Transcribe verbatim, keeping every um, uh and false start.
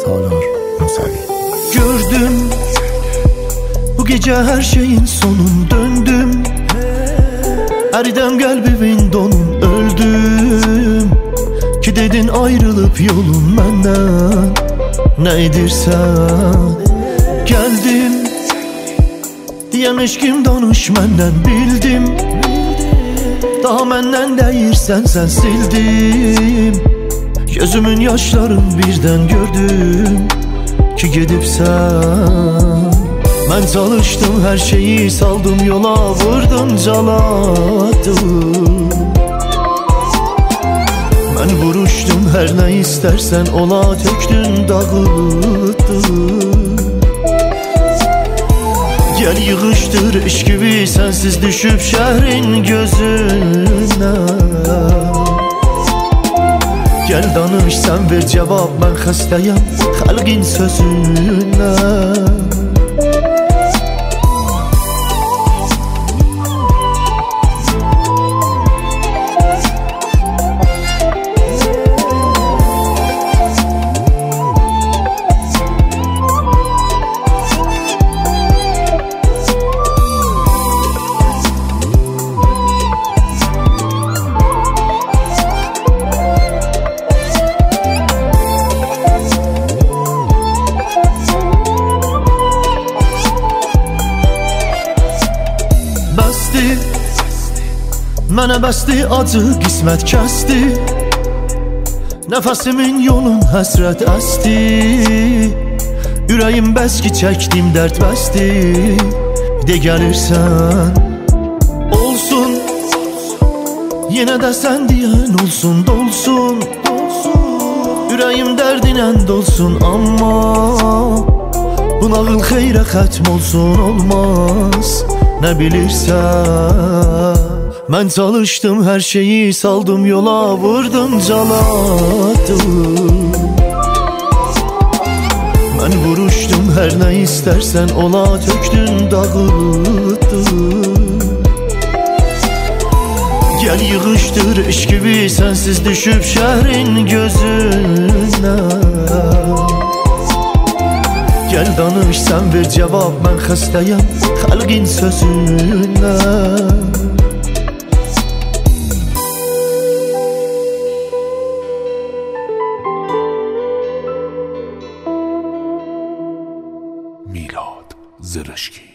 Salar Musavi. Gördüm bu gece her şeyin sonun, döndüm eriden kalbimin donun, öldüm ki dedin ayrılıp yolun benden. Ne edirsen geldim diyen eşkim danış menden, bildim daha menden değilsen sen sildim. Gözümün yaşlarım birden gördüm ki gedibsen. Ben çalıştım her şeyi saldım yola, vurdum caladım. Ben vuruştum her ne istersen ola, töktün dağıttın. Gel yığıştır iş gibi sensiz düşüp şehrin gözüne. Gel danış sen ver cevap, ben xəstəyəm xalqin sözüne. Mənə bəsdi acı qismət kəsdi, nəfəsimin yolun həsrət əsti. Ürəyim bəs ki çəkdim dərd bəsdi. De gəlirsən olsun, yenə də sən deyən olsun, dolsun. Ürəyim dərdinə dolsun, amma bu nağıl xeyrə xətm olsun, olmaz. Nə bilirsən, mən çalıştım her şeyi saldım yola, vurdum caladım. Ben vuruştum her ne istersen ola, töktün dağıttın. Gel yığıştır iş gibi sensiz düşüp şehrin gözüne. Gel danış sen ver cevap, ben xəstəyəm xalqin sözüne. میلاد زرشکی.